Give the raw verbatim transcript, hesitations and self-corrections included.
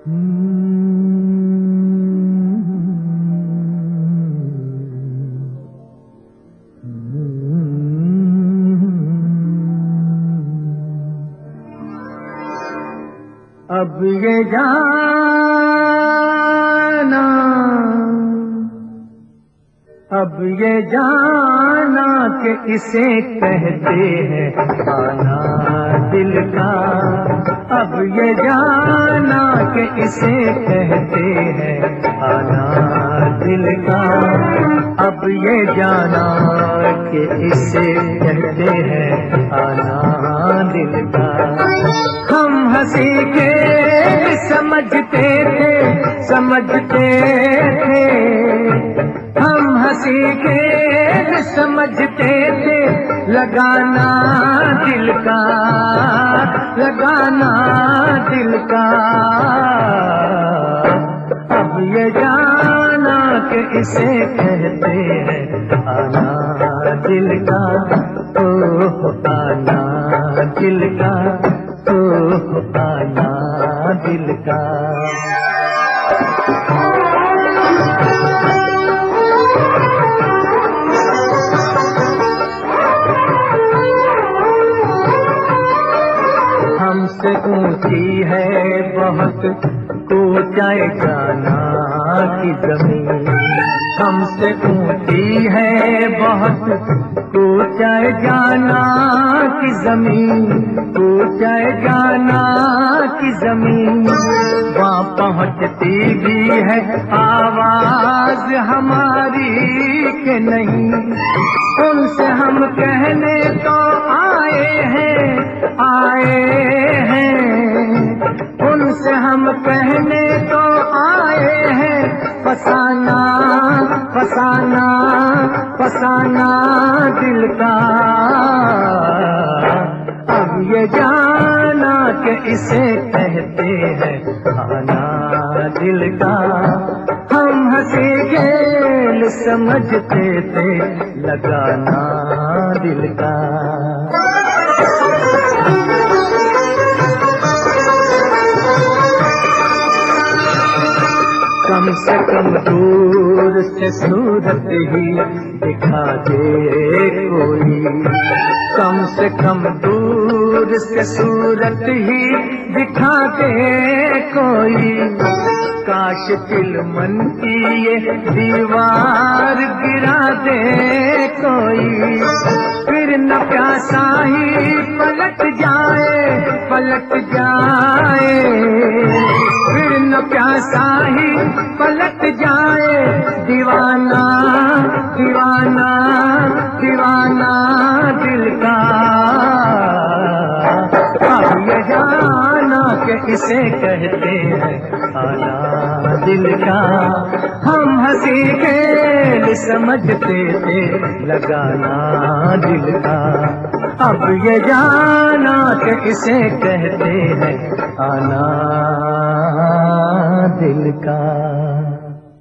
अब ये जाना, अब ये जाना कि इसे कहते हैं आना दिल का। अब ये जाना कि इसे कहते हैं आना दिल का। अब ये जाना कि इसे कहते हैं आना दिल का। हम हंसी के समझते थे, समझते थे, हम हंसी के समझते थे लगाना दिल का, लगाना दिल का। अब ये जाना कि इसे कहते हैं आना दिल का, ओ आना दिल का, ओ आना दिल का। हमसे ऊंची है बहुत ऊंचाई जाना की जमीन। हमसे ऊंची है बहुत ऊंचाई जाना की जमीन, ऊंचाई जाना की जमीन। वहाँ पहुँचती भी है आवाज हमारी के नहीं। उनसे हम कहने तो आए हैं, आए हैं, उनसे हम कहने तो आए हैं फसाना, फसाना, फसाना दिल का। अब ये जाना कि इसे कहते हैं आना दिल का। हम हंसी खेल समझते थे लगाना दिल का। कम से कम दूर से सूरत ही दिखा दे कोई। कम से कम दूर से सूरत ही दिखा दे कोई। काश दिल मन की ये दीवार गिरा दे कोई। फिर न प्यासा ही पलट जाए, पलट जाए। फिर न प्यासा ही पलट जाए दीवाना, दीवाना, दीवाना दिल का। अब ये जाना कि इसे कहते हैं आना दिल का। हम हंसी खेल समझते थे लगाना दिल का। अब ये जाना कि इसे कहते हैं आना दिल का।